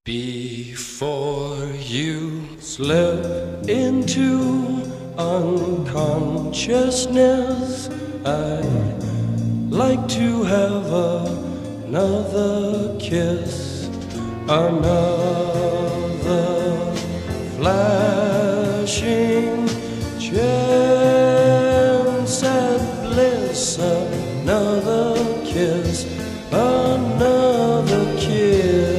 Before you slip into unconsciousness, I'd like to have another kiss, another flashing chance at bliss, another kiss, another kiss.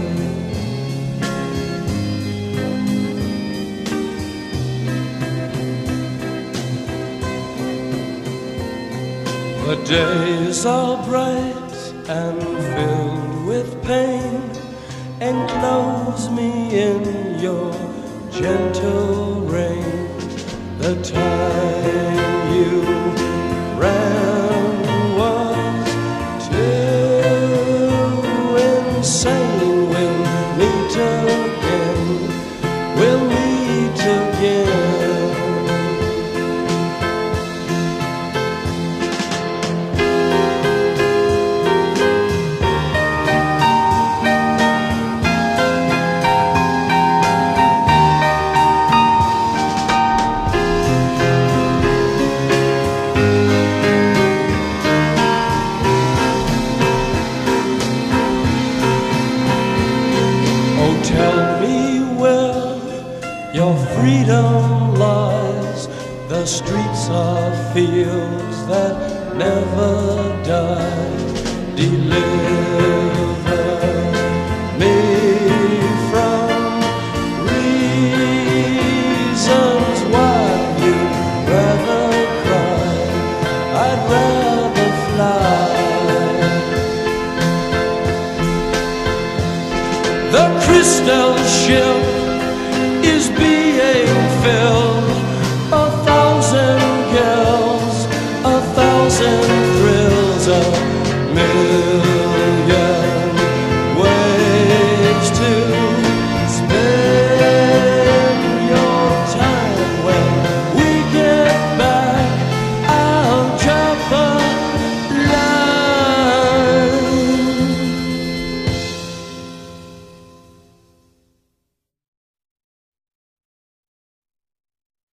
The days are bright and filled with pain. Enclose me in your gentle rain. The time you ran was too insane. We'll meet again. We'll meet again. Tell me where your freedom lies. The streets are fields that never die. Deliver me from reasons why you'd rather cry. I'd rather fly. The crystal ship is being